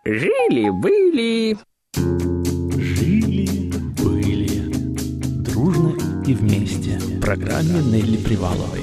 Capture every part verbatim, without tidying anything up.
Жили-были. Жили-были. Дружно и вместе. В программе Нелли Приваловой.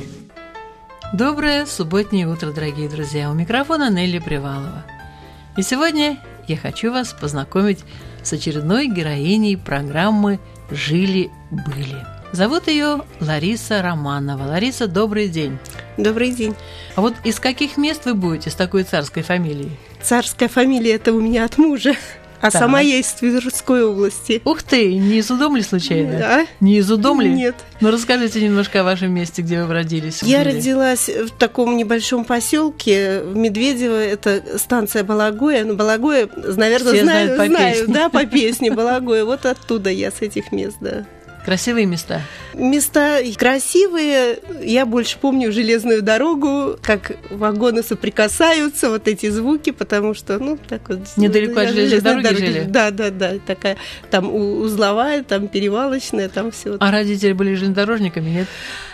Доброе субботнее утро, дорогие друзья. У микрофона Нелли Привалова. И сегодня я хочу вас познакомить с очередной героиней программы «Жили-были». Зовут ее Лариса Романова. Лариса, добрый день. Добрый день. А вот из каких мест вы будете с такой царской фамилией? Царская фамилия – это у меня от мужа, а Так. сама я из Тверской области. Ух ты, не из Удомли случайно? Да. Не из Удомли? Нет. Ну, расскажите немножко о вашем месте, где вы родились. Я жили. родилась в таком небольшом поселке в Медведево, это станция Балагоя. Ну, Балагоя, наверное, Все знаю, знают по знаю, песне. да, по песне Балагоя. Вот оттуда я, с этих мест, да. Красивые места. Места красивые. Я больше помню железную дорогу, как вагоны соприкасаются, вот эти звуки, потому что, ну, так вот... Недалеко от железной дороги жили? Да, да, да. Такая там узловая, там перевалочная, там все. А родители были железнодорожниками, нет?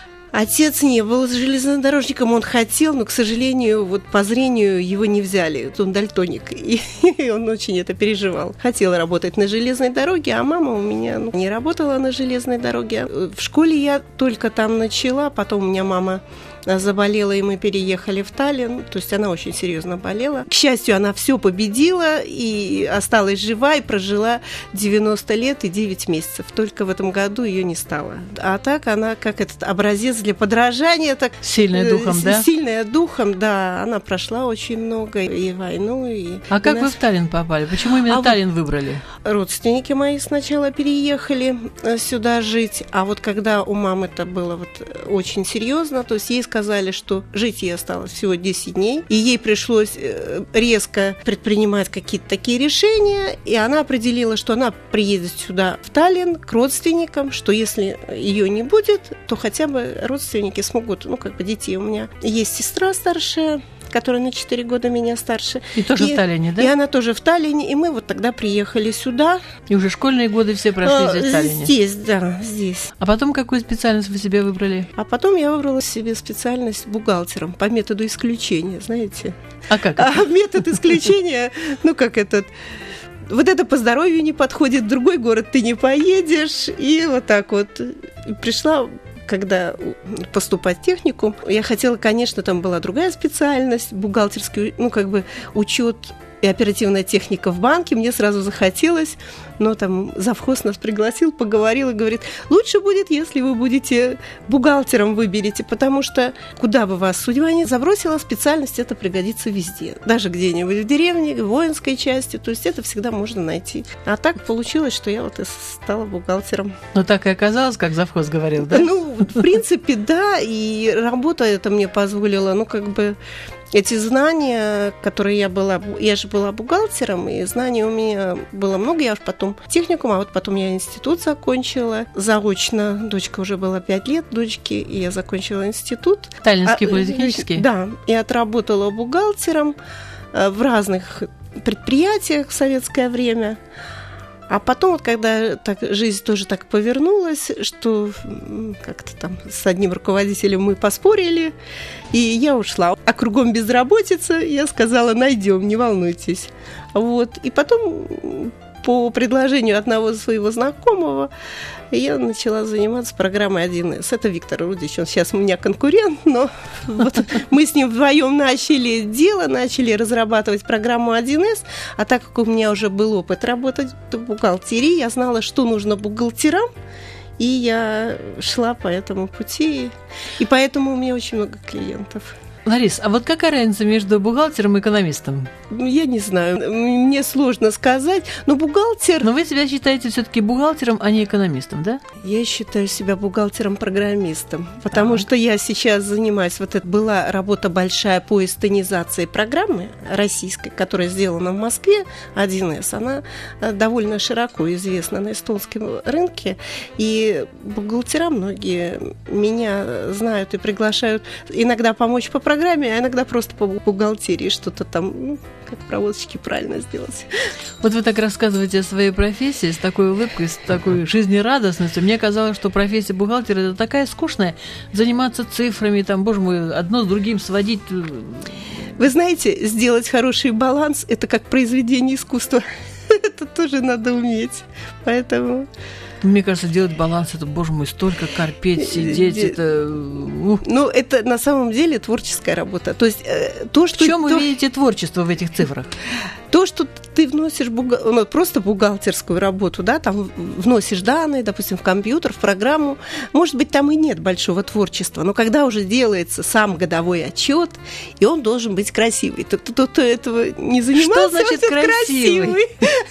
Отец не был железнодорожником, он хотел, но, к сожалению, вот по зрению его не взяли. Он дальтоник, и он очень это переживал. Хотел работать на железной дороге, а мама у меня ну, не работала на железной дороге. В школе я только там начала, потом у меня мама заболела, и мы переехали в Таллин. То есть она очень серьезно болела. К счастью, она все победила и осталась жива, и прожила девяносто лет и девять месяцев. Только в этом году ее не стало. А так она как этот образец для подражания. Так, Сильная духом, э, да? Сильная духом, да. Она прошла очень много, и войну, и... А как и вы нас... в Таллин попали? Почему именно А Таллин выбрали? Родственники мои сначала переехали сюда жить, а вот когда у мамы это было вот очень серьезно, то есть ей сказали, что жить ей осталось всего десять дней, и ей пришлось резко предпринимать какие-то такие решения, и она определила, что она приедет сюда в Таллин к родственникам, что если ее не будет, то хотя бы родственники смогут, ну как бы детей. У меня есть сестра старшая, которая на четыре года меня старше. И тоже и, в Таллине, да? И она тоже в Таллине, и мы вот тогда приехали сюда. И уже школьные годы все прошли А, здесь, в Таллине? Здесь, да, здесь. А потом какую специальность вы себе выбрали? А потом я выбрала себе специальность бухгалтером по методу исключения, знаете. А как это? А метод исключения, ну как этот... Вот это по здоровью не подходит, в другой город ты не поедешь, и вот так вот. И пришла... Когда поступать в техникум, я хотела, конечно, там была другая специальность, бухгалтерский, ну, как бы учет и оперативная техника в банке, мне сразу захотелось, но там завхоз нас пригласил, поговорил и говорит, лучше будет, если вы будете бухгалтером выберете, потому что куда бы вас судьба ни забросила, специальность это пригодится везде, даже где-нибудь в деревне, в воинской части, то есть это всегда можно найти. А так получилось, что я вот и стала бухгалтером. Ну, так и оказалось, как завхоз говорил, да? Ну, в принципе, да, и работа это мне позволила, ну, как бы, эти знания, которые я была, я же была бухгалтером, и знаний у меня было много, я уж потом техникум, а вот потом я институт закончила заочно, дочка уже была пять лет, дочке, и я закончила институт. Таллинский а, политехнический? Да, и отработала бухгалтером в разных предприятиях в советское время. А потом, вот, когда так, жизнь тоже так повернулась, что как-то там с одним руководителем мы поспорили, и я ушла. А кругом безработица, я сказала, найдем, не волнуйтесь. Вот. И потом по предложению одного своего знакомого я начала заниматься программой один эс. Это Виктор Рудич, он сейчас у меня конкурент, но вот мы с ним вдвоем начали дело, начали разрабатывать программу один эс, а так как у меня уже был опыт работать в бухгалтерии, я знала, что нужно бухгалтерам, и я шла по этому пути, и поэтому у меня очень много клиентов. Ларис, а вот какая разница между бухгалтером и экономистом? Я не знаю, мне сложно сказать, но бухгалтер... Но вы себя считаете все-таки бухгалтером, а не экономистом, да? Я считаю себя бухгалтером-программистом, потому Так. что я сейчас занимаюсь, вот это была работа большая по эстонизации программы российской, которая сделана в Москве, один эс, она довольно широко известна на эстонском рынке, и бухгалтера многие меня знают и приглашают иногда помочь по программе, а иногда просто по бухгалтерии что-то там, ну, как проводочки правильно сделать. Вот вы так рассказываете о своей профессии с такой улыбкой, с такой жизнерадостностью. Мне казалось, что профессия бухгалтера – это такая скучная, заниматься цифрами, там, боже мой, одно с другим сводить. Вы знаете, сделать хороший баланс – это как произведение искусства. Это тоже надо уметь. Поэтому... Мне кажется, делать баланс, это, боже мой, столько корпеть, сидеть, это... Ну, это на самом деле творческая работа. То есть то, что... В чем вы то... видите творчество в этих цифрах? То, что ты вносишь буга... ну, просто бухгалтерскую работу, да, там вносишь данные, допустим, в компьютер, в программу, может быть, там и нет большого творчества, но когда уже делается сам годовой отчет, и он должен быть красивый, то кто этого не занимался, что значит красивый?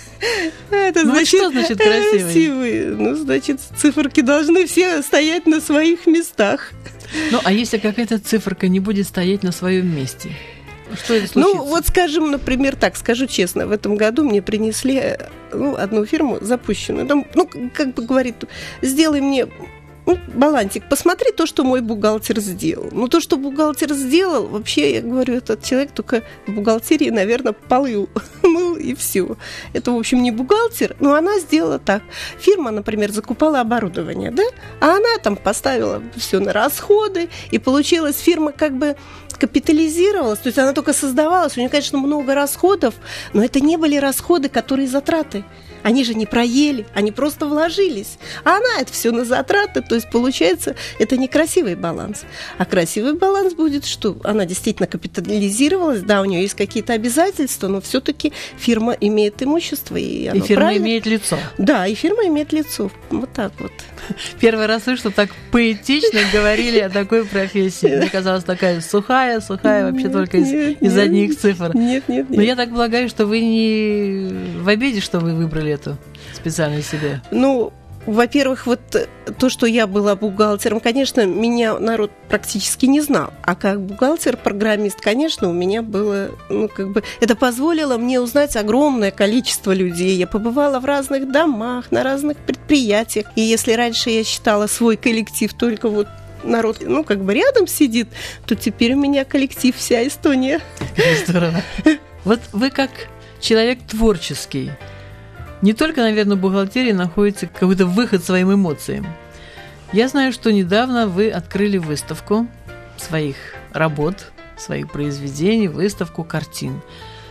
Это ну, значит, что значит красивый? красивый? Ну, значит, циферки должны все стоять на своих местах. Ну, а если какая-то циферка не будет стоять на своем месте? Что это случится? Ну, вот скажем, например, так, скажу честно, в этом году мне принесли ну, одну фирму запущенную. Там, ну, как бы говорит, сделай мне ну, балансик, посмотри то, что мой бухгалтер сделал. Ну, то, что бухгалтер сделал, вообще, я говорю, этот человек только в бухгалтерии, наверное, полы мыл и все. Это, в общем, не бухгалтер, но она сделала так. Фирма, например, закупала оборудование, да, а она там поставила все на расходы, и получилась фирма как бы капитализировалась, то есть она только создавалась, у нее, конечно, много расходов, но это не были расходы, которые затраты. Они же не проели, они просто вложились. А она это все на затраты, то есть получается, это не красивый баланс. А красивый баланс будет, что она действительно капитализировалась, да, у нее есть какие-то обязательства, но все-таки фирма имеет имущество. И, оно и фирма правильно. имеет лицо. Да, и фирма имеет лицо. Вот так вот. Первый раз слышу, что так поэтично говорили о такой профессии. Мне казалось, такая сухая, сухая, вообще нет, только из, нет, из одних цифр. Нет, нет, нет. Но я так полагаю, что вы не в обиде, что вы выбрали эту специально себе. Ну, во-первых, вот то, что я была бухгалтером, конечно, меня народ практически не знал. А как бухгалтер-программист, конечно, у меня было, ну, как бы, это позволило мне узнать огромное количество людей. Я побывала в разных домах, на разных предприятиях. И если раньше я считала свой коллектив только вот народ, ну, как бы рядом сидит, то теперь у меня коллектив вся Эстония. Здорово. Вот вы как человек творческий, не только, наверное, в бухгалтерии находится какой-то выход своим эмоциям. Я знаю, что недавно вы открыли выставку своих работ, своих произведений, выставку картин.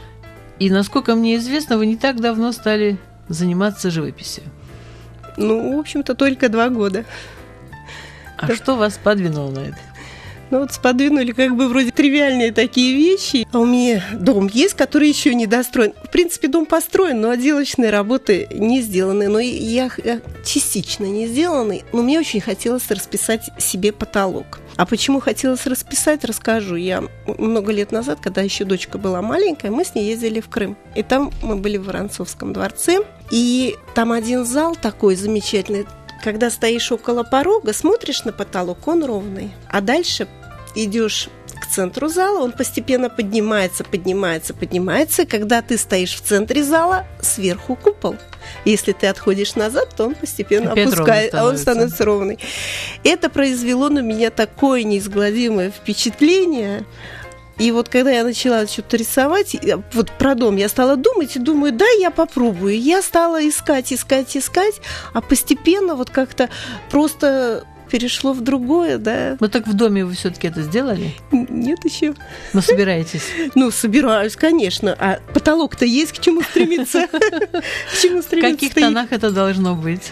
И, насколько мне известно, вы не так давно стали заниматься живописью. Ну, в общем-то, только два года. А да. Что вас подвинуло на это? Ну вот сподвинули как бы вроде тривиальные такие вещи. А у меня дом есть, который еще не достроен. В принципе, дом построен, но отделочные работы не сделаны. Но я, я частично не сделаны. Но мне очень хотелось расписать себе потолок. А почему хотелось расписать, расскажу. Я много лет назад, когда еще дочка была маленькая, мы с ней ездили в Крым. И там мы были в Воронцовском дворце. И там один зал такой замечательный. Когда стоишь около порога, смотришь на потолок, он ровный. А дальше идешь к центру зала, он постепенно поднимается, поднимается, поднимается. И когда ты стоишь в центре зала, сверху купол. Если ты отходишь назад, то он постепенно опять опускается, а он становится ровный. Это произвело на меня такое неизгладимое впечатление. И вот когда я начала что-то рисовать, вот про дом я стала думать и думаю, да, я попробую. Я стала искать, искать, искать, а постепенно вот как-то просто перешло в другое, да. Ну так в доме вы все-таки это сделали? Нет еще. Но собираетесь? Ну, собираюсь, конечно. А потолок-то есть, к чему стремиться? К чему стремиться? В каких тонах это должно быть?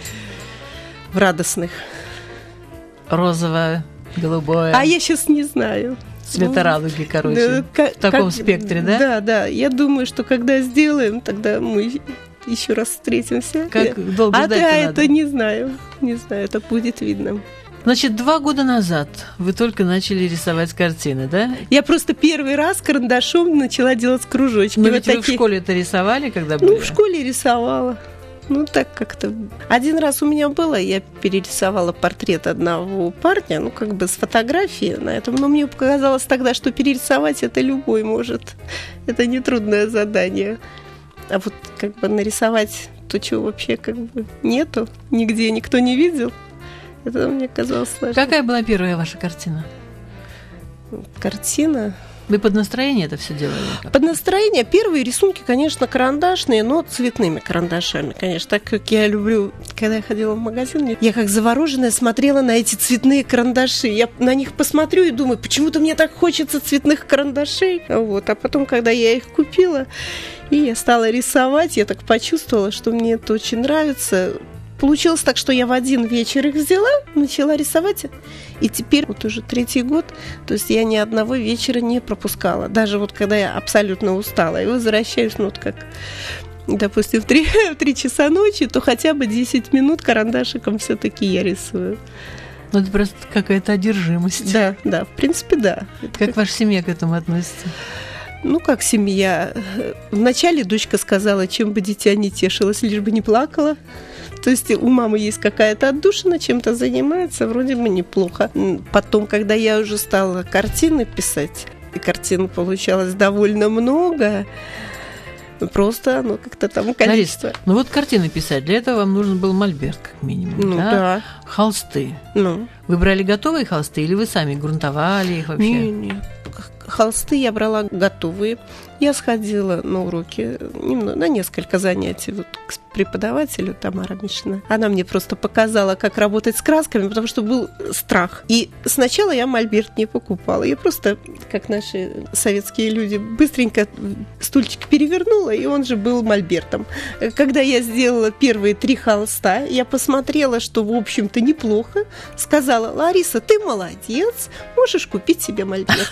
В радостных. Розовое, голубое. А я сейчас не знаю. Цвета радуги, короче, да, в таком как, спектре, да? Да, да. Я думаю, что когда сделаем, тогда мы еще раз встретимся. Как долго а ждать да, надо? Это не знаю. Не знаю, это будет видно. Значит, два года назад вы только начали рисовать картины, да? Я просто первый раз карандашом начала делать кружочки. Но вот ведь такие. Вы в школе это рисовали, когда были? Ну, в школе рисовала. Ну, так как-то. Один раз у меня было, я перерисовала портрет одного парня, ну, как бы с фотографии на этом. Но мне показалось тогда, что перерисовать это любой может. Это нетрудное задание. А вот как бы нарисовать то, чего вообще как бы нету, нигде никто не видел, это мне казалось сложно. Какая была первая ваша картина? Картина? Вы под настроение это все делали? Под настроение. Первые рисунки, конечно, карандашные, но цветными карандашами, конечно. Так как я люблю, когда я ходила в магазин, я как завороженная смотрела на эти цветные карандаши. Я на них посмотрю и думаю, почему-то мне так хочется цветных карандашей. Вот. А потом, когда я их купила, и я стала рисовать, я так почувствовала, что мне это очень нравится. Получилось так, что я в один вечер их взяла, начала рисовать, и теперь вот уже третий год, то есть я ни одного вечера не пропускала. Даже вот когда я абсолютно устала и возвращаюсь, ну вот как, допустим, в три, в три часа ночи, то хотя бы десять минут карандашиком все-таки я рисую. Ну, это просто какая-то одержимость. Да, да, в принципе, да. Как, как ваша семья к этому относится? Ну, как семья. Вначале дочка сказала, чем бы дитя не тешилось, лишь бы не плакала. То есть у мамы есть какая-то отдушина, чем-то занимается, вроде бы неплохо. Потом, когда я уже стала картины писать, и картин получалось довольно много, просто оно как-то там количество. Лариса, ну вот картины писать, для этого вам нужен был мольберт, как минимум, ну, да? да. Холсты. Ну. Вы брали готовые холсты или вы сами грунтовали их вообще? Нет, нет. Холсты я брала готовые. Я сходила на уроки, немного, на несколько занятий вот к преподавателю Тамара Мишина. Она мне просто показала, как работать с красками, потому что был страх. И сначала я мольберт не покупала. Я просто, как наши советские люди, быстренько стульчик перевернула, и он же был мольбертом. Когда я сделала первые три холста, я посмотрела, что, в общем-то, неплохо. Сказала: Лариса, ты молодец, можешь купить себе мольберт.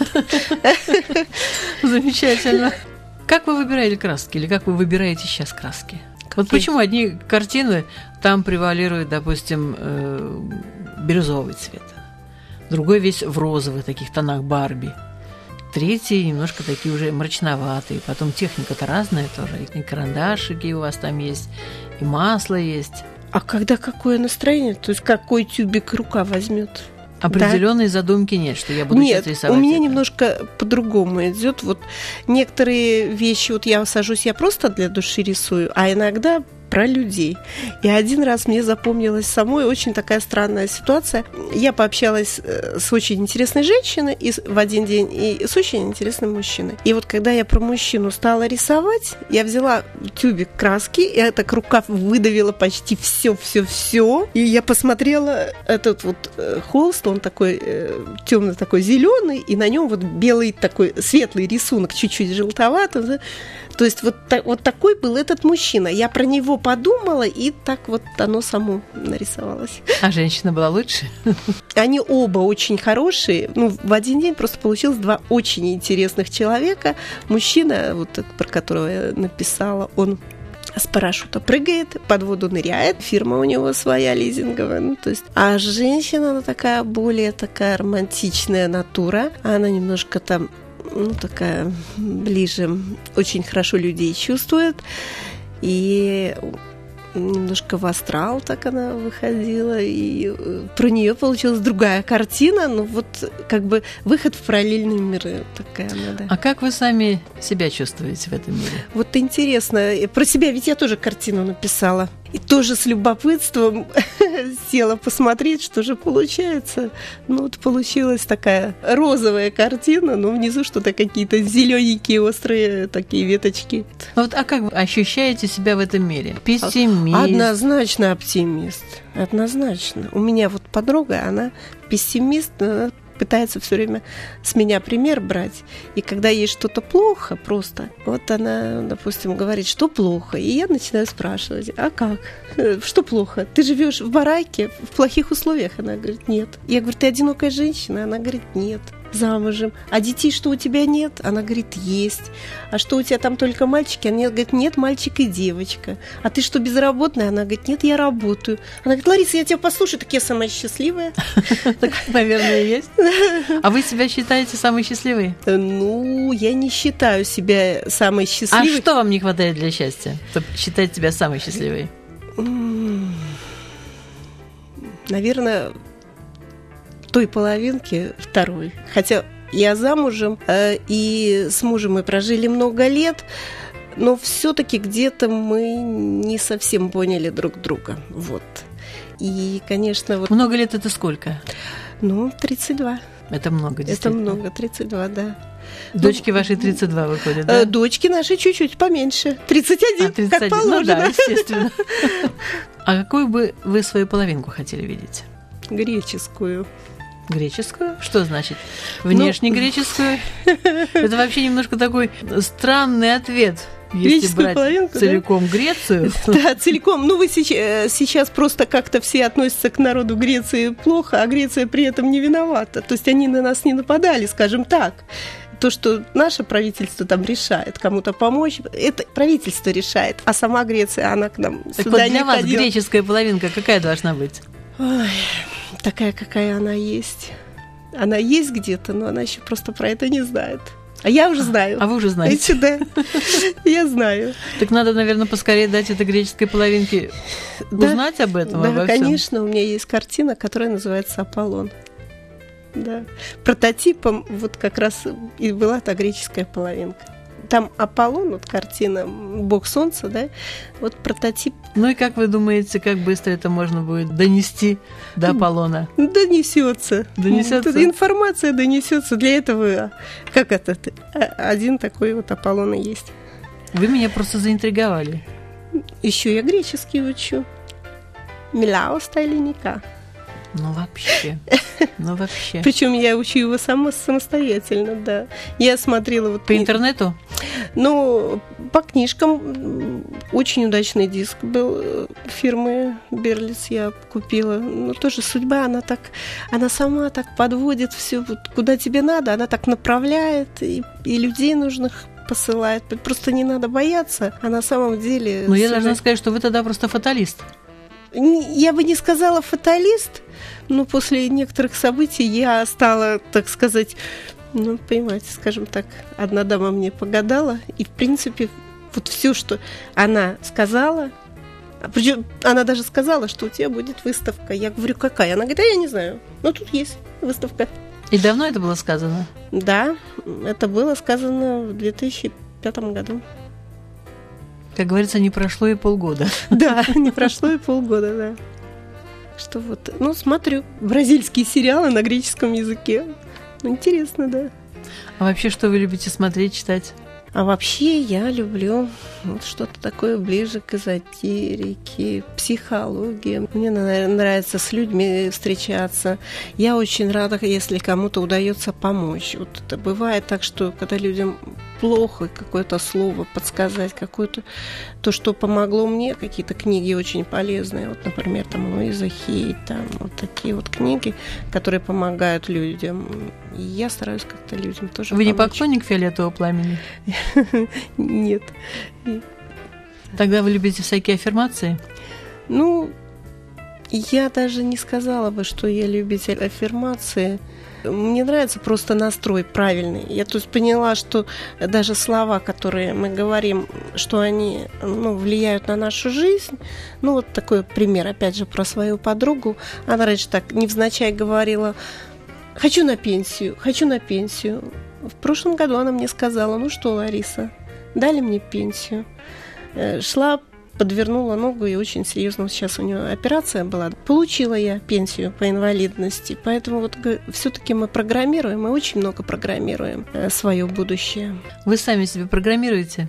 Замечательно. Как вы выбирали краски или как вы выбираете сейчас краски? Вот почему одни картины там превалируют, допустим, э, бирюзовый цвет, другой весь в розовых таких тонах Барби, третий немножко такие уже мрачноватые, потом техника-то разная тоже, и карандашики у вас там есть, и масло есть. А когда какое настроение, то есть какой тюбик рука возьмет? Определенной да. задумки нет, что я буду нет, сейчас рисовать. У меня это. немножко по-другому идет. Вот некоторые вещи, вот я сажусь, я просто для души рисую, а иногда про людей. И один раз мне запомнилась самой очень такая странная ситуация. Я пообщалась с очень интересной женщиной и в один день и с очень интересным мужчиной. И вот когда я про мужчину стала рисовать, я взяла тюбик краски, и я так рукав выдавила почти все-все-все. И я посмотрела этот вот холст, он такой темный, такой зеленый, и на нем вот белый такой светлый рисунок, чуть-чуть желтоватый. То есть вот, так, вот такой был этот мужчина. Я про него подумала, и так вот оно само нарисовалось. А женщина была лучше? Они оба очень хорошие. Ну, в один день просто получилось два очень интересных человека. Мужчина, вот этот, про которого я написала, он с парашюта прыгает, под воду ныряет. Фирма у него своя лизинговая. Ну, то есть, а женщина, она такая более такая романтичная натура. Она немножко там, ну, такая ближе, очень хорошо людей чувствует. И немножко в астрал так она выходила. И про нее получилась другая картина. Ну, вот как бы выход в параллельные миры. Такая она, да. А как вы сами себя чувствуете в этом мире? Вот интересно. Про себя ведь я тоже картину написала. И тоже с любопытством села посмотреть, что же получается. Ну, вот получилась такая розовая картина, но внизу что-то какие-то зелененькие острые такие веточки. Вот, а как вы ощущаете себя в этом мире? Пессимист? Однозначно оптимист. Однозначно. У меня вот подруга, она пессимист, она пытается все время с меня пример брать. И когда ей что-то плохо просто, вот она, допустим, говорит, что плохо. И я начинаю спрашивать, а как? Что плохо? Ты живешь в бараке, в плохих условиях? Она говорит, нет. Я говорю, ты одинокая женщина? Она говорит, нет. Замужем. А детей что, у тебя нет? Она говорит, есть. А что, у тебя там только мальчики? Она говорит, нет, мальчик и девочка. А ты что, безработная? Она говорит, нет, я работаю. Она говорит, Лариса, я тебя послушаю, так я самая счастливая. Наверное, есть. А вы себя считаете самой счастливой? Ну, я не считаю себя самой счастливой. А что вам не хватает для счастья, чтобы считать себя самой счастливой? Наверное, той половинки второй. Хотя я замужем, э, и с мужем мы прожили много лет, но все-таки где-то мы не совсем поняли друг друга. Вот. И, конечно... Вот, много лет это сколько? Ну, тридцать два. Это много, действительно. Это много, тридцать два, да. Дочки ну, ваши тридцать два выходят, да? Дочки наши чуть-чуть поменьше. тридцать один, а, тридцать один. Как положено. Ну да, естественно. А какую бы вы свою половинку хотели видеть? Греческую. Греческую? Что значит? Внешне ну... греческую? Это вообще немножко такой странный ответ. Если брать половинку, целиком да? Грецию. Да, целиком. Ну, вы сейчас, сейчас просто как-то все относятся к народу Греции плохо, а Греция при этом не виновата. То есть они на нас не нападали, скажем так. То, что наше правительство там решает кому-то помочь, это правительство решает, а сама Греция, она к нам так сюда вот для не вас ходила. Греческая половинка какая должна быть? Ой, такая, какая она есть. Она есть где-то, но она еще просто про это не знает. А я уже знаю. А вы уже знаете? Да, я знаю. Так надо, наверное, поскорее дать этой греческой половинке узнать об этом, обо всем. Да, конечно, у меня есть картина, которая называется «Аполлон». Да. Прототипом вот как раз и была та греческая половинка. Там Аполлон, вот картина, бог солнца, да, вот прототип. Ну и как вы думаете, как быстро это можно будет донести до Аполлона? Донесется. Донесется. Информация донесется. Для этого, как это, один такой вот Аполлон и есть. Вы меня просто заинтриговали. Еще я греческий учу. Милаос тайлиника. Ну вообще, ну вообще. Причем я учу его сама, самостоятельно, да. Я смотрела вот... По интернету? Ну, по книжкам. Очень удачный диск был фирмы Берлиц, я купила. Но тоже судьба, она так, она сама так подводит все, вот, куда тебе надо, она так направляет, и, и людей нужных посылает. Просто не надо бояться, а на самом деле... Ну, я должна сказать, что вы тогда просто фаталист. Я бы не сказала фаталист, но после некоторых событий я стала, так сказать, ну, понимаете, скажем так, одна дама мне погадала, и, в принципе, вот все, что она сказала, причем она даже сказала, что у тебя будет выставка. Я говорю, какая? Она говорит, а я не знаю, но тут есть выставка. И давно это было сказано? Да, это было сказано в две тысячи пятом году. Как говорится, не прошло и полгода. Да, не прошло и полгода, да. Что вот, ну, смотрю бразильские сериалы на греческом языке. Интересно, да. А вообще, что вы любите смотреть, читать? А вообще я люблю вот что-то такое ближе к эзотерике, психологии. Мне нравится с людьми встречаться. Я очень рада, если кому-то удается помочь. Вот это бывает так, что когда людям плохо, какое-то слово подсказать, какое-то то, что помогло мне, какие-то книги очень полезные. Вот, например, там Луиза Хей, там вот такие вот книги, которые помогают людям. И я стараюсь как-то людям тоже Вы помочь. Не поклонник фиолетового пламени? Нет. Тогда вы любите всякие аффирмации? Ну, я даже не сказала бы, что я любитель аффирмации. Мне нравится просто настрой правильный. Я то есть поняла, что даже слова, которые мы говорим, что они ну, влияют на нашу жизнь. Ну, вот такой пример, опять же, про свою подругу. Она раньше так невзначай говорила: «Хочу на пенсию, хочу на пенсию». В прошлом году она мне сказала: «Ну что, Лариса, дали мне пенсию». Шла, подвернула ногу, и очень серьезно, сейчас у нее операция была. Получила я пенсию по инвалидности, поэтому вот все-таки мы программируем, мы очень много программируем свое будущее. Вы сами себе программируете?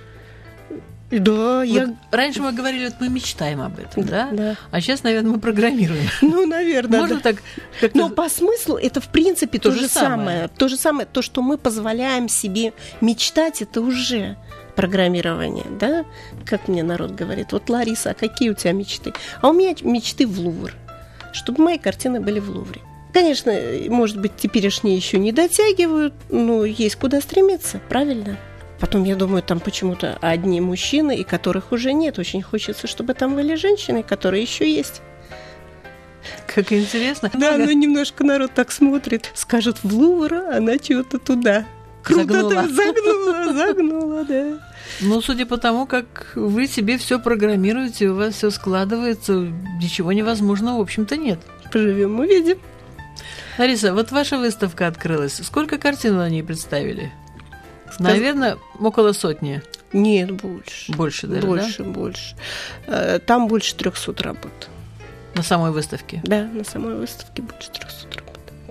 Да, вот я... Раньше мы говорили, вот мы мечтаем об этом, да? Да. А сейчас, наверное, мы программируем. Ну, наверное, Можно да. так? Но по смыслу это, в принципе, то, то же самое. самое. То же самое, то, что мы позволяем себе мечтать, это уже программирование, да? Как мне народ говорит: вот, Лариса, а какие у тебя мечты? А у меня мечты в Лувр, чтобы мои картины были в Лувре. Конечно, может быть, теперешние еще не дотягивают, но есть куда стремиться, правильно? Потом, я думаю, там почему-то одни мужчины, и которых уже нет. Очень хочется, чтобы там были женщины, которые еще есть. Как интересно. Да, но немножко народ так смотрит. Скажут: в Лувр, она чего-то туда. Круто загнула. ты загнула, загнула, да. Ну, судя по тому, как вы себе все программируете, у вас все складывается, ничего невозможного, в общем-то, нет. Поживем, увидим. Лариса, вот ваша выставка открылась. Сколько картин вы на ней представили? Наверное, около сотни. Нет, больше. Больше даже, больше, да? Больше, больше. Там больше трехсот работ. На самой выставке? Да, на самой выставке больше трехсот работ.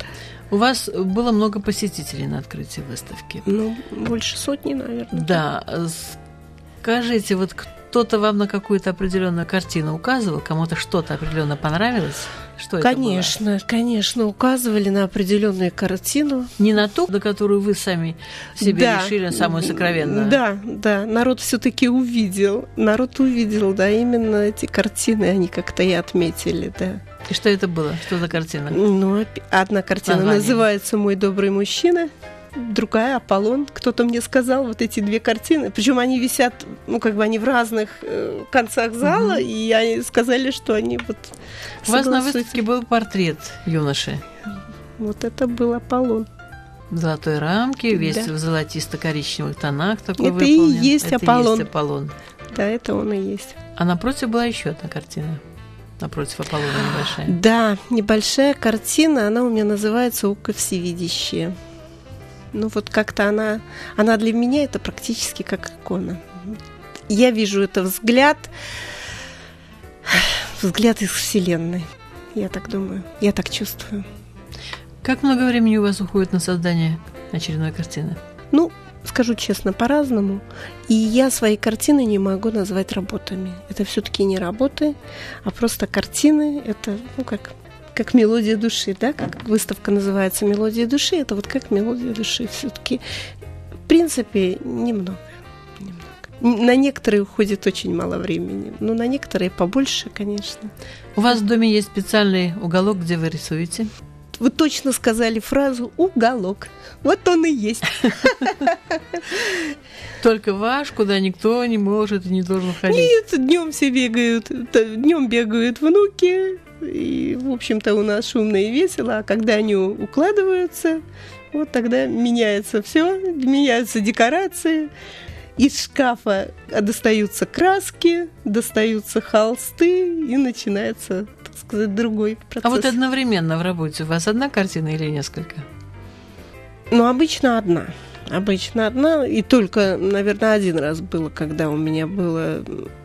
У вас было много посетителей на открытии выставки. Ну, больше сотни, наверное. Да. Скажите, вот кто-то вам на какую-то определенную картину указывал, кому-то что-то определенно понравилось? Что конечно, это было? Конечно, указывали на определенную картину. Не на ту, на которую вы сами себе да. решили, самую сокровенную? Да, да. Народ все-таки увидел. Народ увидел, да, именно эти картины, они как-то и отметили, да. И что это было? Что за картина? Ну, одна картина Название. называется «Мой добрый мужчина», другая «Аполлон». Кто-то мне сказал, вот эти две картины, причем они висят, ну, как бы они в разных э, концах зала, угу. и они сказали, что они вот У вас на выставке был портрет юноши. Вот это был Аполлон. В золотой рамке, весь да. в золотисто-коричневых тонах такой это выполнен. И есть это Аполлон. и есть Аполлон. Да, это он и есть. А напротив была еще одна картина. Напротив Аполлона небольшая. Да, небольшая картина, она у меня называется «Око всевидящее». Ну вот как-то она, она для меня это практически как икона. Я вижу это взгляд, взгляд из Вселенной. Я так думаю, я так чувствую. Как много времени у вас уходит на создание очередной картины? Ну, скажу честно, по-разному. И я свои картины не могу назвать работами. Это все-таки не работы, а просто картины. Это, ну, как... как мелодия души, да, как выставка называется «Мелодия души», это вот как мелодия души все-таки. В принципе, немного, немного. На некоторые уходит очень мало времени, но на некоторые побольше, конечно. У вас в доме есть специальный уголок, где вы рисуете? Вы точно сказали фразу «уголок». Вот он и есть. Только ваш, куда никто не может и не должен ходить? Нет, днем все бегают, днем бегают внуки. И, в общем-то, у нас шумно и весело, а когда они укладываются, вот тогда меняется все, меняются декорации. Из шкафа достаются краски, достаются холсты, и начинается, так сказать, другой процесс. А вот одновременно в работе у вас одна картина или несколько? Ну, обычно одна. Обычно одна, и только, наверное, один раз было, когда у меня было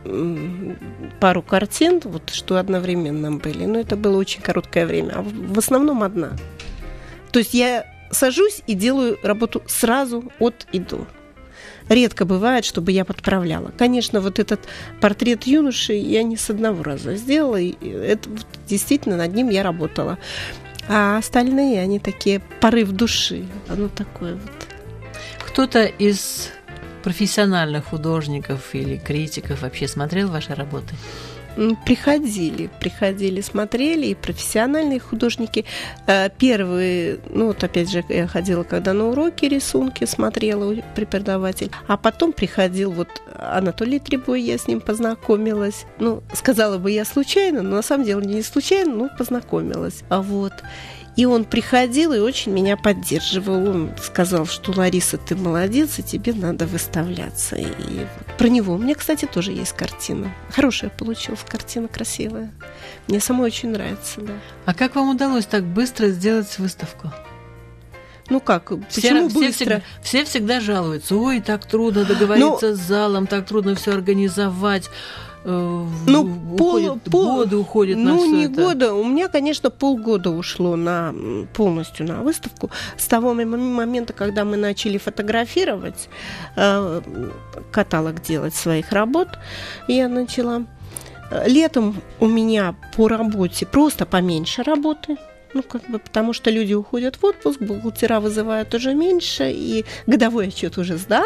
пару картин, вот, что одновременно были, но это было очень короткое время, а в основном одна. То есть я сажусь и делаю работу сразу от и до. Редко бывает, чтобы я подправляла. Конечно, вот этот портрет юноши я не с одного раза сделала, и это вот, действительно над ним я работала. А остальные, они такие порыв души, оно такое вот. Кто-то из профессиональных художников или критиков вообще смотрел ваши работы? Приходили, приходили, смотрели, и профессиональные художники. Первые, ну вот опять же, я ходила, когда на уроки рисунки смотрела, преподаватель, а потом приходил вот Анатолий Требой, я с ним познакомилась. Ну, сказала бы я случайно, но на самом деле не случайно, но познакомилась. А вот... И он приходил и очень меня поддерживал. Он сказал, что Лариса, ты молодец, и тебе надо выставляться. И про него у меня, кстати, тоже есть картина. Хорошая получилась картина, красивая. Мне самой очень нравится, да. А как вам удалось так быстро сделать выставку? Ну как, все, почему все быстро? Всегда, все всегда жалуются. Ой, так трудно договориться Но... с залом, так трудно все организовать. Ну, пол, пол, годы уходят ну, на все не это. года. У меня, конечно, полгода ушло на, полностью на выставку. С того момента, когда мы начали фотографировать, э, каталог делать своих работ, я начала. Летом у меня по работе просто поменьше работы. Ну, как бы, потому что люди уходят в отпуск, бухгалтера вызывают уже меньше, и годовой отчет уже сдан.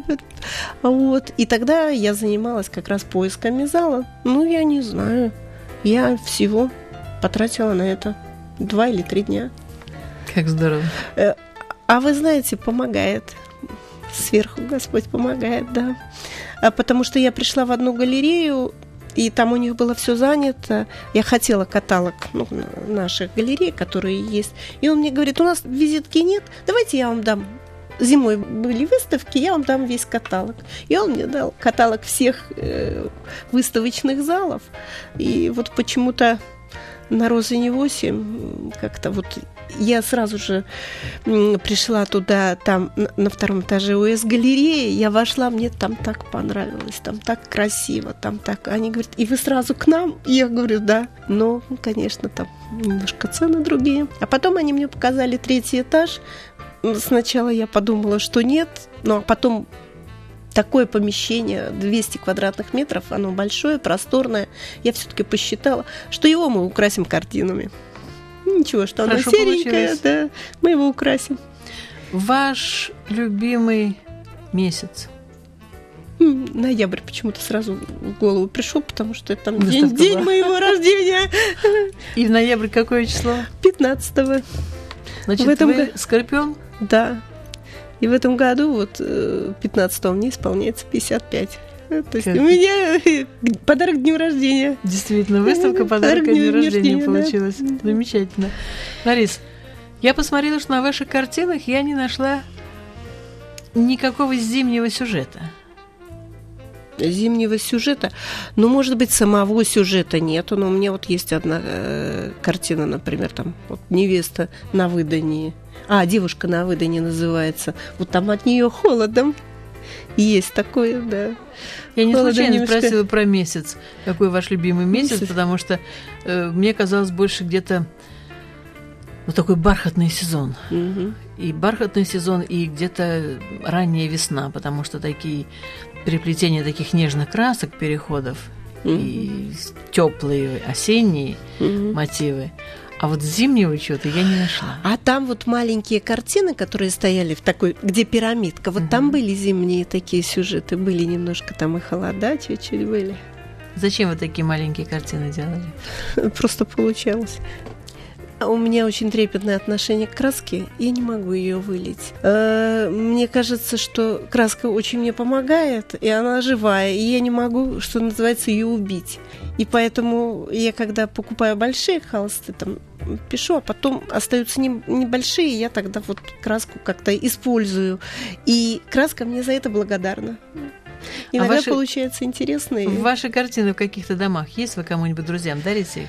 Вот. И тогда я занималась как раз поисками зала. Ну, я не знаю. Я всего потратила на это два или три дня. Как здорово. А вы знаете, помогает. Сверху Господь помогает, да. Потому что я пришла в одну галерею, и там у них было все занято. Я хотела каталог, ну, наших галерей, которые есть. И он мне говорит, у нас визитки нет, давайте я вам дам. Зимой были выставки, я вам дам весь каталог. И он мне дал каталог всех э, выставочных залов. И вот почему-то на Розыне восемь как-то вот я сразу же пришла туда, там на втором этаже УС-галереи, я вошла, мне там так понравилось, там так красиво, там так... Они говорят, и вы сразу к нам? И я говорю, да. Но, конечно, там немножко цены другие. А потом они мне показали третий этаж. Сначала я подумала, что нет, но потом... Такое помещение, двести квадратных метров, оно большое, просторное. Я все-таки посчитала, что его мы украсим картинами. Ничего, что оно серенькое, да, мы его украсим. Ваш любимый месяц? Ноябрь почему-то сразу в голову пришел, потому что это там день, день моего рождения. И в ноябре какое число? пятнадцатого. Значит, в этом вы г... Скорпион? Да. И в этом году, вот пятнадцатого, мне исполняется пятьдесят пять. То есть как? У меня подарок к дню рождения. Действительно, выставка подарок к дню рождения получилась. Да. Замечательно. Ларис, я посмотрела, что на ваших картинах я не нашла никакого зимнего сюжета. Зимнего сюжета? Ну, может быть, самого сюжета нету, но у меня вот есть одна э, картина, например, там вот невеста на выдании. А, девушка на выдании называется. Вот там от нее холодом. Есть такое, да. Я не Холодом случайно немножко... спросила про месяц. Какой ваш любимый месяц? месяц? Потому что э, мне казалось больше где-то вот такой бархатный сезон. Угу. И бархатный сезон, и где-то ранняя весна, потому что такие переплетения таких нежных красок, переходов, угу. и теплые осенние угу. мотивы. А вот зимнего чего-то я не нашла. А там вот маленькие картины, которые стояли в такой, где пирамидка, вот угу. там были зимние такие сюжеты, были немножко там и холода чуть-чуть были. Зачем вы такие маленькие картины делали? Просто получалось. У меня очень трепетное отношение к краске, я не могу ее вылить. Мне кажется, что краска очень мне помогает, и она живая, и я не могу, что называется, ее убить. И поэтому я, когда покупаю большие холсты, там, пишу, а потом остаются небольшие, я тогда вот краску как-то использую. И краска мне за это благодарна. Иногда а ваши... получается интересно. Ваши картины в каких-то домах есть? Вы кому-нибудь друзьям дарите их?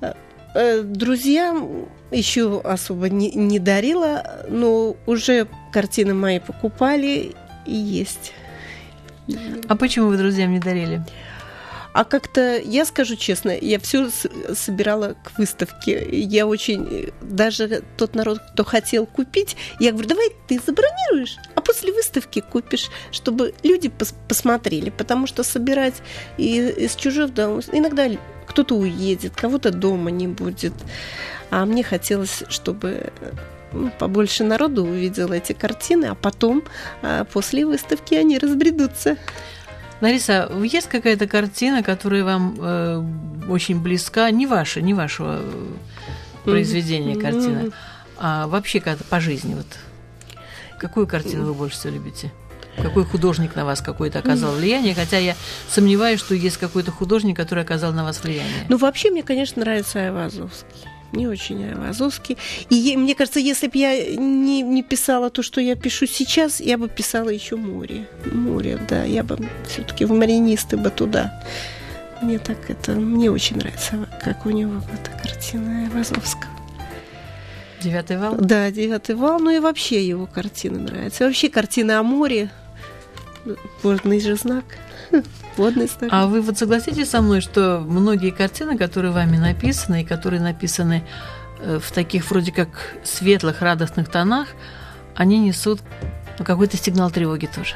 Друзьям еще особо не, не дарила, но уже картины мои покупали и есть. А почему вы друзьям не дарили? А как-то, я скажу честно, я все собирала к выставке. Я очень, даже тот народ, кто хотел купить, я говорю, давай ты забронируешь, а после выставки купишь, чтобы люди пос- посмотрели, потому что собирать из, из чужих домов, иногда кто-то уедет, кого-то дома не будет. А мне хотелось, чтобы ну, побольше народу увидело эти картины, а потом, а после выставки, они разбредутся. Лариса, есть какая-то картина, которая вам э, очень близка, не ваша, не вашего произведения mm-hmm. картина, а вообще как-то по жизни? Вот. Какую картину вы больше всего любите? Какой художник на вас какое-то оказал влияние? Хотя я сомневаюсь, что есть какой-то художник, который оказал на вас влияние. Ну, вообще, мне, конечно, нравится Айвазовский. Мне очень Айвазовский. И мне кажется, если бы я не, не писала то, что я пишу сейчас, я бы писала еще море. Море, да. Я бы все-таки в маринисты бы туда. Мне так это... Мне очень нравится, как у него эта картина Айвазовского. «Девятый вал»? Да, «Девятый вал». Ну и вообще его картины нравятся. Вообще картины о море. Водный же знак. Водный знак. А вы вот согласитесь со мной, что многие картины, которые вами написаны, и которые написаны в таких вроде как светлых, радостных тонах, они несут ну, какой-то сигнал тревоги тоже?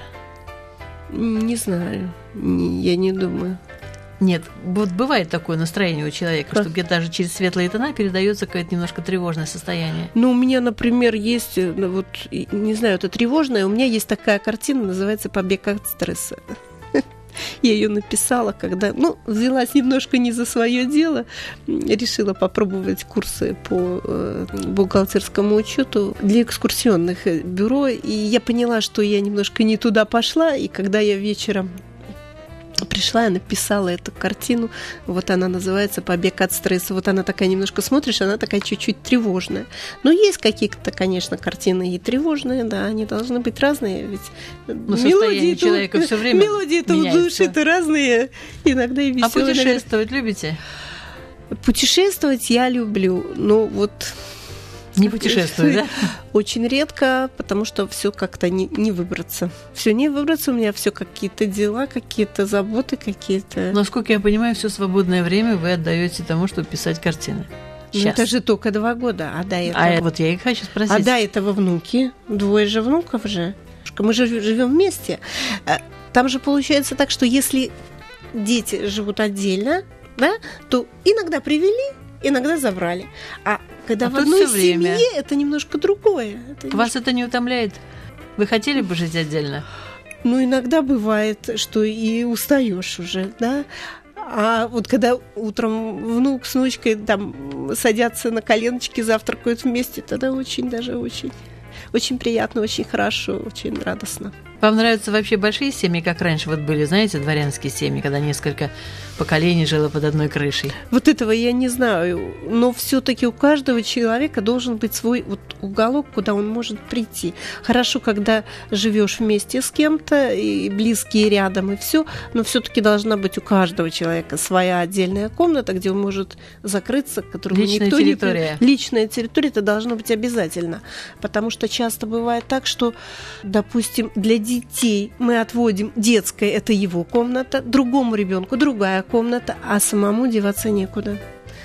Не знаю. Я не думаю. Нет, вот бывает такое настроение у человека, как? Что где-то даже через светлые тона передается какое-то немножко тревожное состояние. Ну, у меня, например, есть, вот, не знаю, это тревожное, у меня есть такая картина, называется «Побег от стресса». Я ее написала, когда, ну, взялась немножко не за свое дело, решила попробовать курсы по э, бухгалтерскому учету для экскурсионных бюро, и я поняла, что я немножко не туда пошла, и когда я вечером пришла, я написала эту картину, вот она называется «Побег от стресса». Вот она такая немножко смотришь, она такая чуть-чуть тревожная. Но есть какие-то, конечно, картины и тревожные, да, они должны быть разные, ведь но мелодии человека все время мелодии-то у души-то разные, иногда и веселые. А путешествовать любите? Путешествовать я люблю, но вот... Не путешествую, да? Очень редко, потому что все как-то не, не выбраться. Все не выбраться, у меня все какие-то дела, какие-то заботы, какие-то... Насколько я понимаю, все свободное время вы отдаете тому, чтобы писать картины. Ну, это же только два года, а до этого... А вот я и хочу спросить. А до этого внуки, двое же внуков же. Мы же живем вместе. Там же получается так, что если дети живут отдельно, да, то иногда привели, иногда забрали. А когда а в одной семье, это немножко другое. Это Вас немножко... это не утомляет? Вы хотели бы жить отдельно? Ну, иногда бывает, что и устаешь уже, да. А вот когда утром внук с внучкой там садятся на коленочки, завтракают вместе, тогда очень даже очень, очень приятно, очень хорошо, очень радостно. Вам нравятся вообще большие семьи, как раньше вот были, знаете, дворянские семьи, когда несколько поколений жило под одной крышей? Вот этого я не знаю, но все-таки у каждого человека должен быть свой вот уголок, куда он может прийти. Хорошо, когда живешь вместе с кем-то, и близкие рядом, и все, но все-таки должна быть у каждого человека своя отдельная комната, где он может закрыться, которому Личная никто территория. не... Личная территория, это должно быть обязательно, потому что часто бывает так, что, допустим, для детей мы отводим детская, это его комната, другому ребенку другая комната, а самому деваться некуда.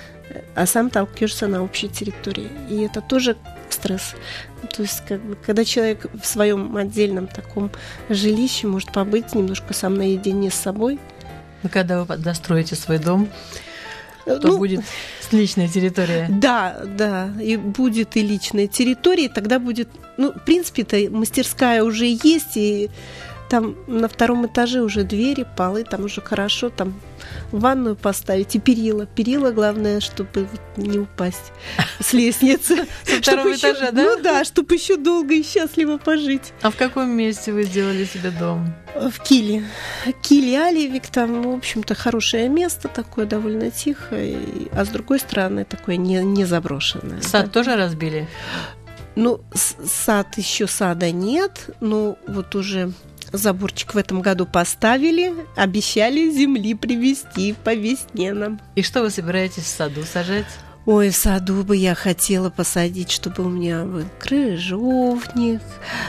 А сам толкнешься на общей территории. И это тоже стресс. То есть, как бы, когда человек в своем отдельном таком жилище может побыть немножко сам наедине с собой. Но когда вы достроите свой дом, то ну, будет личная территория. Да, да, и будет и личная территория, и тогда будет, ну, в принципе-то мастерская уже есть, и там на втором этаже уже двери, полы, там уже хорошо, там ванную поставить и перила. Перила, главное, чтобы не упасть с лестницы. Со второго этажа, да? Ну да, чтобы еще долго и счастливо пожить. А в каком месте вы сделали себе дом? В Киле. Киле, Аливик, там, в общем-то, хорошее место такое, довольно тихое, а с другой стороны, такое не, не заброшенное. Сад да. тоже разбили? Ну, сад еще сада нет, но вот уже... Заборчик в этом году поставили, обещали земли привезти по весне нам. И что вы собираетесь в саду сажать? Ой, в саду бы я хотела посадить, чтобы у меня был крыжовник.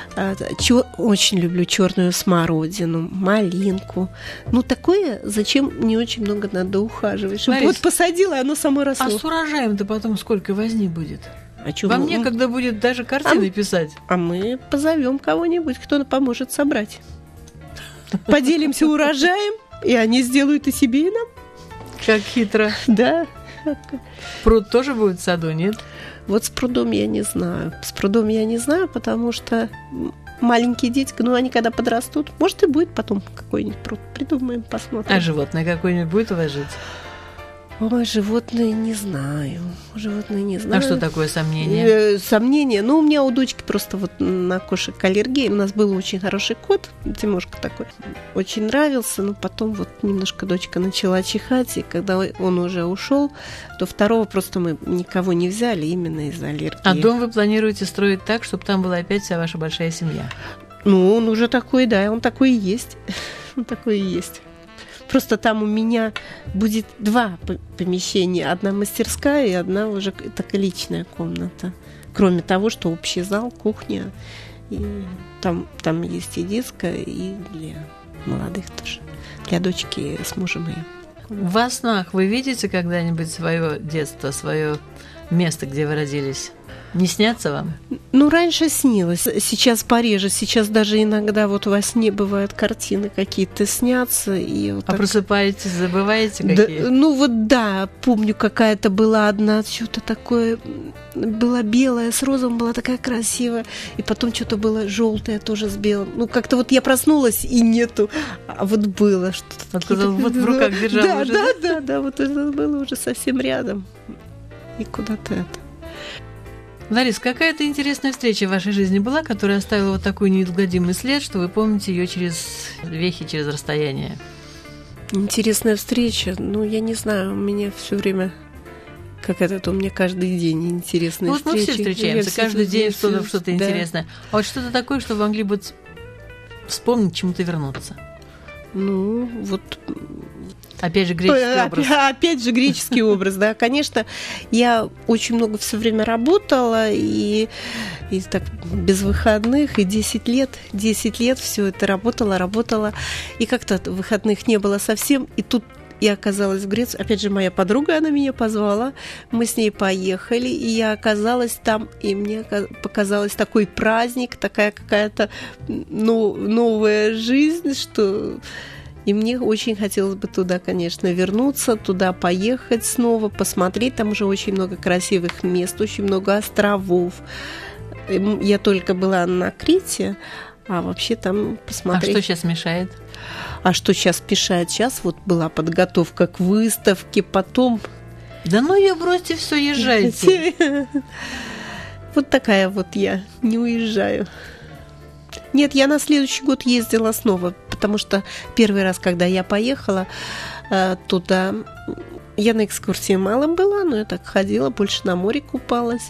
Чё, очень люблю черную смородину, малинку. Ну, такое, зачем не очень много надо ухаживать. Чтобы вот посадила, и оно само росло. А с урожаем-то потом сколько возни будет? А чё, Вам ну, некогда будет даже картины а, писать. А мы позовем кого-нибудь, кто поможет собрать. Поделимся урожаем, и они сделают и себе, и нам. Как хитро. Да. Пруд тоже будет в саду, нет? Вот с прудом я не знаю. С прудом я не знаю, потому что маленькие дети, ну, они когда подрастут, может, и будет потом какой-нибудь пруд. Придумаем, посмотрим. А животное какое-нибудь будет у вас жить? Ой, животные не знаю. Животные не знаю. А что такое сомнение? Сомнение. Ну, у меня у дочки просто вот на кошек аллергия. У нас был очень хороший кот, Тимошка такой. Очень нравился, но потом вот немножко дочка начала чихать, и когда он уже ушел, то второго просто мы никого не взяли именно из-за аллергии. А дом вы планируете строить так, чтобы там была опять вся ваша большая семья? Ну, он уже такой, да, он такой и есть. Он такой и есть. Просто там у меня будет два помещения. Одна мастерская и одна уже такая личная комната. Кроме того, что общий зал, кухня. И там, там есть и детская, и для молодых тоже. Для дочки с мужем ее. Во снах вы видите когда-нибудь свое детство, свое место, где вы родились? Не снятся вам? Ну, раньше снилось, сейчас пореже. Сейчас даже иногда вот во сне бывают картины какие-то снятся. И вот а так... просыпаетесь, забываете какие? Да, ну вот да, помню, какая-то была одна, что-то такое, была белая, с розовым, была такая красивая. И потом что-то было желтое тоже с белым. Ну, как-то вот я проснулась, и нету, а вот было что-то. Откуда вот в руках держала да, уже? Да, да, да, вот это было уже совсем рядом. И куда-то это. Ларис, какая-то интересная встреча в вашей жизни была, которая оставила вот такой неизгладимый след, что вы помните ее через вехи, через расстояние? Интересная встреча? Ну, я не знаю, у меня все время... Как это, у меня каждый день интересные ну, встречи. Вот мы все встречаемся, я каждый все, день все, что-то, что-то да. интересное. А вот что-то такое, что вы могли бы вспомнить, чему-то вернуться? Ну, вот... Опять же греческий образ. Опять же греческий образ, да. Конечно, я очень много все время работала, и, и так без выходных, и десять лет, десять лет все это работала, работала, и как-то выходных не было совсем, и тут я оказалась в Греции. Опять же, моя подруга, она меня позвала. Мы с ней поехали, и я оказалась там, и мне показалось такой праздник, такая какая-то ну, новая жизнь, что... И мне очень хотелось бы туда, конечно, вернуться, туда поехать снова, посмотреть. Там уже очень много красивых мест, очень много островов. Я только была на Крите, а вообще там посмотреть... А что сейчас мешает? А что сейчас мешает? Сейчас вот была подготовка к выставке, потом... Да ну ее бросьте, все, езжайте. Вот такая вот я, не уезжаю. Нет, я на следующий год ездила снова, потому что первый раз, когда я поехала туда, я на экскурсии мало была, но я так ходила, больше на море купалась.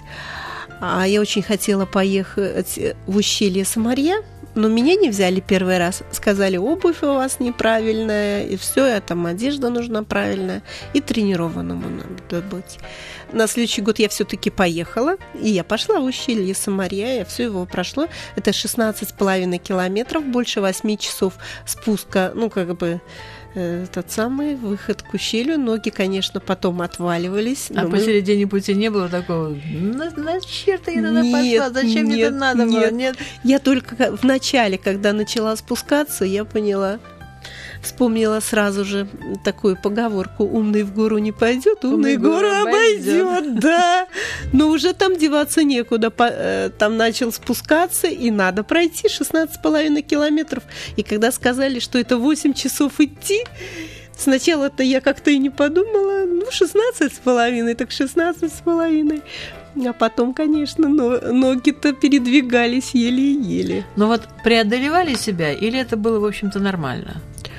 А я очень хотела поехать в ущелье Самарья, но меня не взяли первый раз. Сказали, обувь у вас неправильная, и все, и там одежда нужна правильная, и тренированному надо быть. На следующий год я все-таки поехала, и я пошла в ущелье Самарья, я все его прошло. Это шестнадцать с половиной километров, больше восьми часов спуска, ну, как бы, тот самый выход к ущелью. Ноги, конечно, потом отваливались. А мы... посередине пути не было такого, на, на черт я туда пошла, зачем нет, мне это надо нет. было? Нет. Я только в начале, когда начала спускаться, я поняла, вспомнила сразу же такую поговорку: умный в гору не пойдет, умный, умный гору обойдет. Да, но уже там деваться некуда. Там начал спускаться, и надо пройти шестнадцать с половиной километров. И когда сказали, что это восемь часов идти, сначала-то я как-то и не подумала, ну, шестнадцать с половиной, так шестнадцать с половиной. А потом, конечно, ноги-то передвигались еле-еле. Но вот преодолевали себя, или это было, в общем-то, нормально?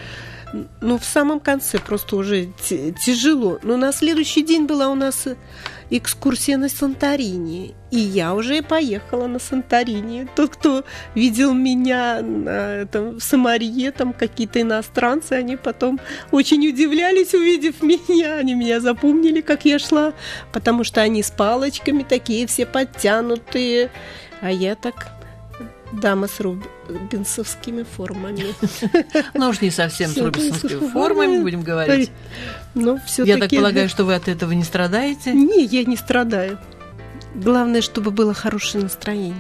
Ну, в самом конце просто уже тяжело. Но на следующий день была у нас экскурсия на Санторини. И я уже поехала на Санторини. Тот, кто видел меня на, там, в Самарье, там какие-то иностранцы, они потом очень удивлялись, увидев меня. Они меня запомнили, как я шла, потому что они с палочками такие, все подтянутые. А я так... дама с рубинсовскими формами. Ну уж не совсем с рубинсовскими формами, будем говорить. Но я так полагаю, что вы от этого не страдаете? Не, я не страдаю. Главное, чтобы было хорошее настроение.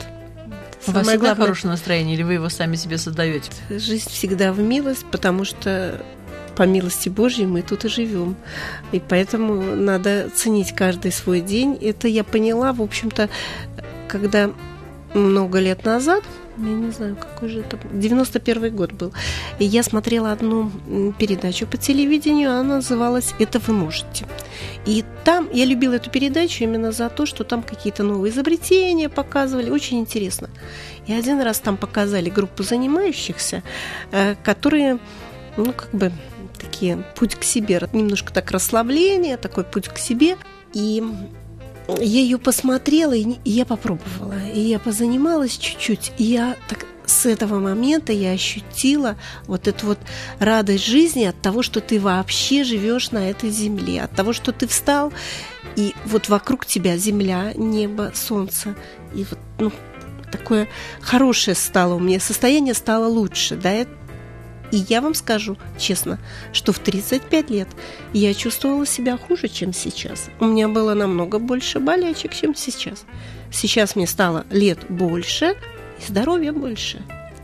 У вас всегда хорошее настроение, или вы его сами себе создаете? Жизнь всегда в милость, потому что по милости Божьей мы тут и живем. И поэтому надо ценить каждый свой день. Это я поняла, в общем-то, когда... много лет назад, я не знаю, какой же это, девяносто первый год был, и я смотрела одну передачу по телевидению, она называлась «Это вы можете». И там я любила эту передачу именно за то, что там какие-то новые изобретения показывали, очень интересно. И один раз там показали группу занимающихся, которые, ну, как бы, такие, путь к себе, немножко так расслабление, такой путь к себе, и... я ее посмотрела, и я попробовала, и я позанималась чуть-чуть, и я так с этого момента я ощутила вот эту вот радость жизни от того, что ты вообще живешь на этой земле, от того, что ты встал, и вот вокруг тебя земля, небо, солнце, и вот, ну, такое хорошее стало у меня, состояние стало лучше, да, и я вам скажу честно, что в тридцать пять лет я чувствовала себя хуже, чем сейчас. У меня было намного больше болячек, чем сейчас. Сейчас мне стало лет больше и здоровья больше.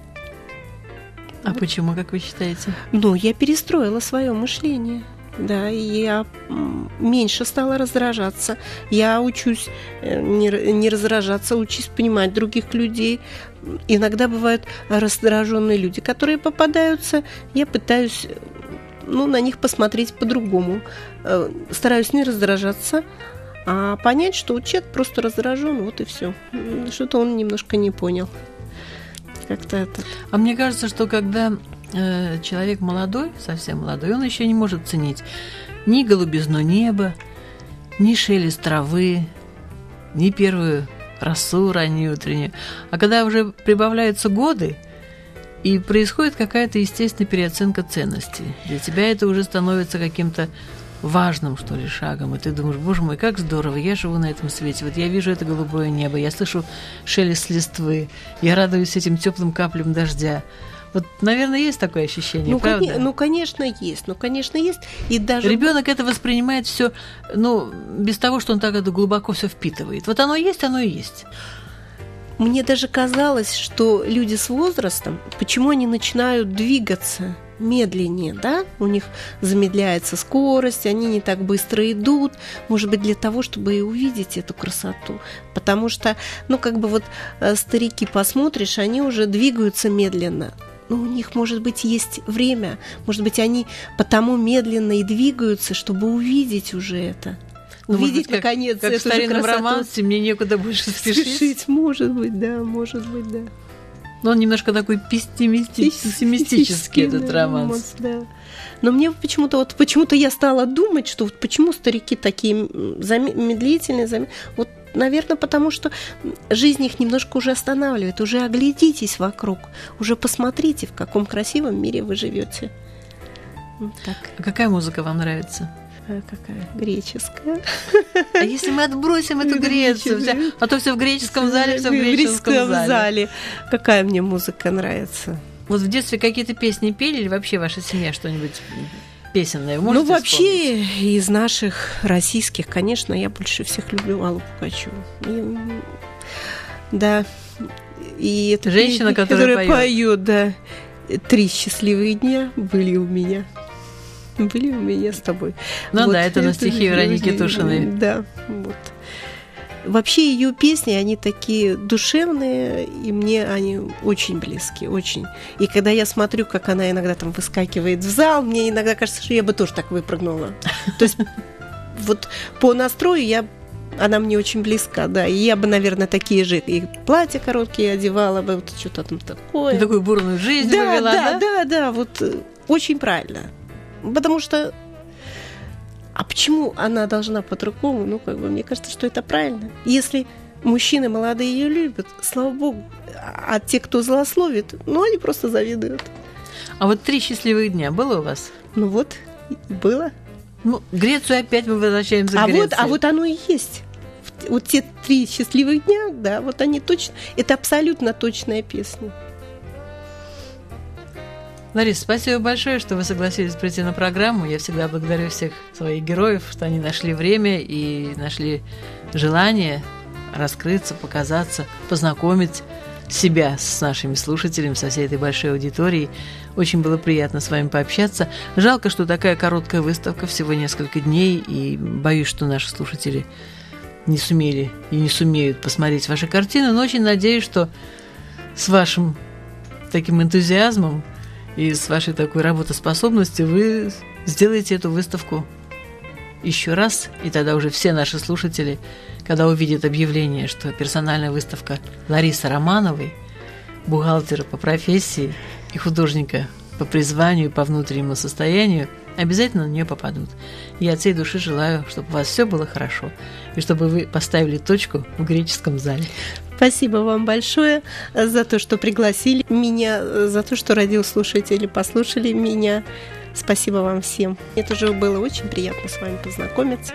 А вот. Почему, как вы считаете? Ну, я перестроила свое мышление. Да, я меньше стала раздражаться. Я учусь не, не раздражаться, учусь понимать других людей. Иногда бывают раздраженные люди, которые попадаются. Я пытаюсь, ну, на них посмотреть по-другому. Стараюсь не раздражаться, а понять, что человек просто раздражен, вот и все. Что-то он немножко не понял. Как-то это. А мне кажется, что когда э, человек молодой, совсем молодой, он еще не может ценить ни голубизну неба, ни шелест травы, ни первую росу раннюю утреннюю. А когда уже прибавляются годы, и происходит какая-то естественная переоценка ценностей. Для тебя это уже становится каким-то важным, что ли, шагом, и ты думаешь, боже мой, как здорово, я живу на этом свете, вот я вижу это голубое небо, я слышу шелест листвы, я радуюсь этим теплым каплям дождя. Вот, наверное, есть такое ощущение, ну, правда? Кон- ну, конечно, есть, ну, конечно, есть. И даже... Ребенок это воспринимает все, ну, без того, что он так это глубоко все впитывает. Вот оно есть, оно и есть. Мне даже казалось, что люди с возрастом, почему они начинают двигаться медленнее, да? У них замедляется скорость, они не так быстро идут, может быть, для того, чтобы и увидеть эту красоту. Потому что, ну, как бы вот старики, посмотришь, они уже двигаются медленно. Ну, у них, может быть, есть время, может быть, они потому медленно и двигаются, чтобы увидеть уже это. Ну, увидеть, быть, наконец, как, как эту в старинном красоту. романсе «Мне некуда больше спешить». Спешить, может быть, да, может быть, да. Но он немножко такой пессимистический, этот романс. Да. Но мне почему-то вот почему-то я стала думать, что вот почему старики такие медлительные, зам... вот, наверное, потому что жизнь их немножко уже останавливает. Уже оглядитесь вокруг, уже посмотрите, в каком красивом мире вы живете. Вот так. А какая музыка вам нравится? А какая? Греческая. А если мы отбросим эту Грецию, вся, а то все в греческом зале, все в греческом зале. зале. Какая мне музыка нравится? Вот в детстве какие-то песни пели или вообще ваша семья что-нибудь песенное? Можете ну, вообще, вспомнить? Из наших российских, конечно, я больше всех люблю Аллу Пугачеву. И, да. И это женщина, песня, которая, которая поет, да. Три счастливые дня были у меня. Были у меня с тобой. Ну вот, да, это на стихи Вероники Тушиной. Да, вот. Вообще ее песни, они такие душевные, и мне они очень близки, очень. И когда я смотрю, как она иногда там выскакивает в зал, мне иногда кажется, что я бы тоже так выпрыгнула. То есть вот по настрою я, она мне очень близка, да, и я бы, наверное, такие же и платья короткие одевала бы, вот что-то там такое. Такую бурную жизнь да, повела, да? Да, да, да, вот очень правильно. Потому что, а почему она должна по-другому? Ну, как бы, мне кажется, что это правильно. Если мужчины молодые ее любят, слава богу, а те, кто злословит, ну, они просто завидуют. А вот три счастливых дня было у вас? Ну вот, было. Ну, Грецию опять мы возвращаемся а к Греции. Вот, а вот оно и есть. Вот те три счастливых дня, да, вот они точно, это абсолютно точная песня. Лариса, спасибо большое, что вы согласились прийти на программу. Я всегда благодарю всех своих героев, что они нашли время и нашли желание раскрыться, показаться, познакомить себя с нашими слушателями, со всей этой большой аудиторией. Очень было приятно с вами пообщаться. Жалко, что такая короткая выставка, всего несколько дней, и боюсь, что наши слушатели не сумели и не сумеют посмотреть ваши картины, но очень надеюсь, что с вашим таким энтузиазмом и с вашей такой работоспособностью вы сделаете эту выставку еще раз, и тогда уже все наши слушатели, когда увидят объявление, что персональная выставка Ларисы Романовой, бухгалтера по профессии и художника по призванию, по внутреннему состоянию, обязательно на нее попадут. Я от всей души желаю, чтобы у вас все было хорошо, и чтобы вы поставили точку в греческом зале. Спасибо вам большое за то, что пригласили меня, за то, что радиослушатели послушали меня. Спасибо вам всем. Это же было очень приятно с вами познакомиться.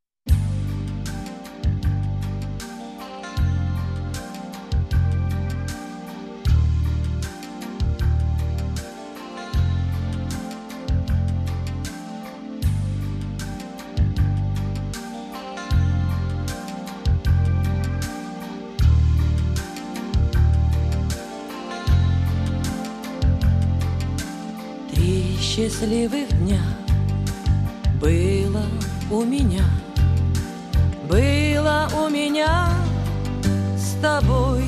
Счастливых дня было у меня, было у меня с тобой.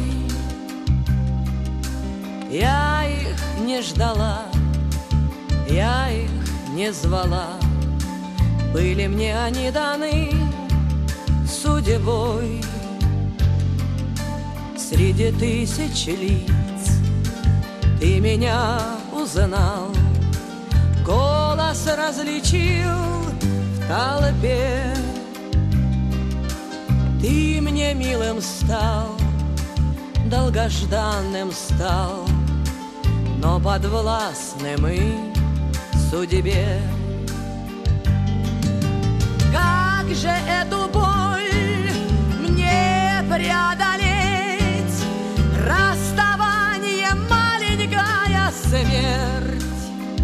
Я их не ждала, я их не звала, были мне они даны судьбой. Среди тысяч лиц ты меня узнал, голос различил в толпе. Ты мне милым стал, долгожданным стал, но подвластны мы судьбе. Как же эту боль мне преодолеть? Расставание, маленькая смерть.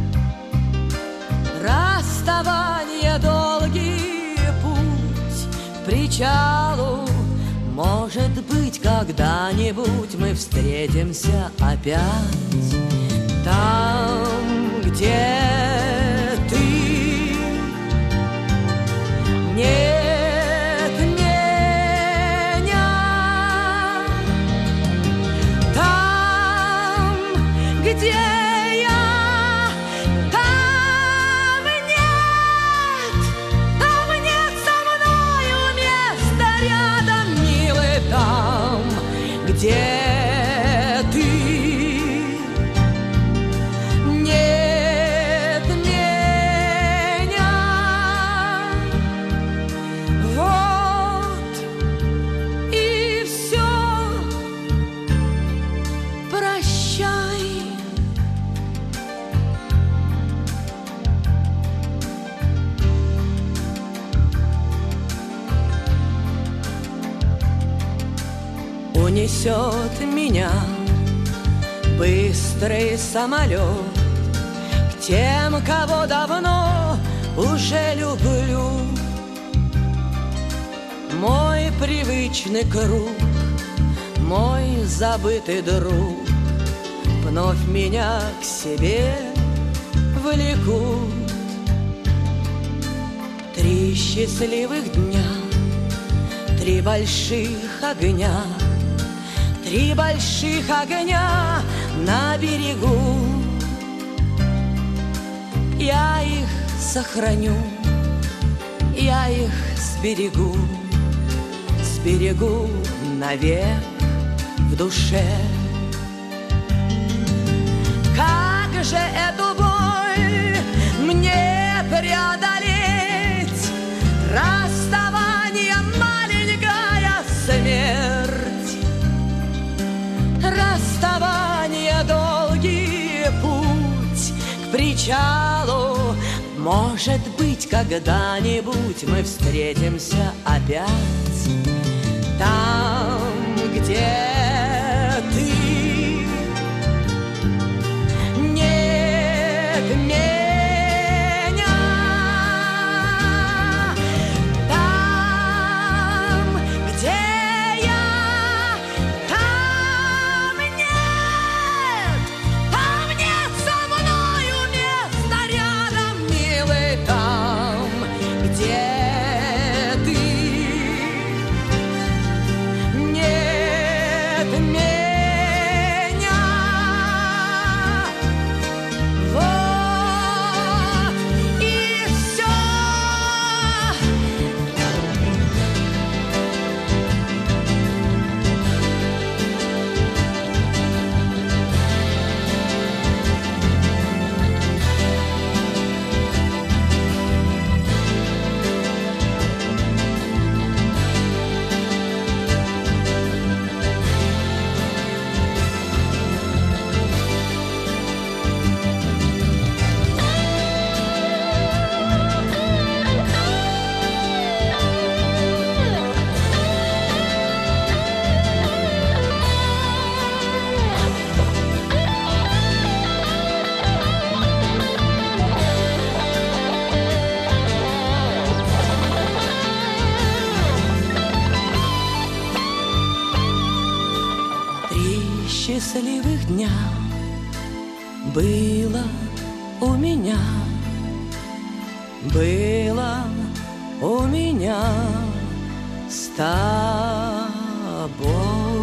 Расставание, долгий путь к причалу. Может быть, когда-нибудь мы встретимся опять там, где ты. Нет меня там, где я, там нет, там нет со мною места рядом, милый, там, где ты. Нет меня. Вот и все. Прощай. Унесет меня быстрый самолет к тем, кого давно уже люблю. Мой привычный круг, мой забытый друг вновь меня к себе влекут. Три счастливых дня, три больших огня, три больших огня на берегу. Я их сохраню, я их сберегу, сберегу навек в душе. Как же эту боль мне преодолеть? Расставание, маленькая смерть. Расставание, долгий путь к причалу. Может быть, когда-нибудь мы встретимся опять там, где ты. Нет меня там, где я, там нет, там нет со мною места рядом, милый, там, где ты. Нет меня. Вот и все. Три счастливых дня было у меня, было у меня с тобой.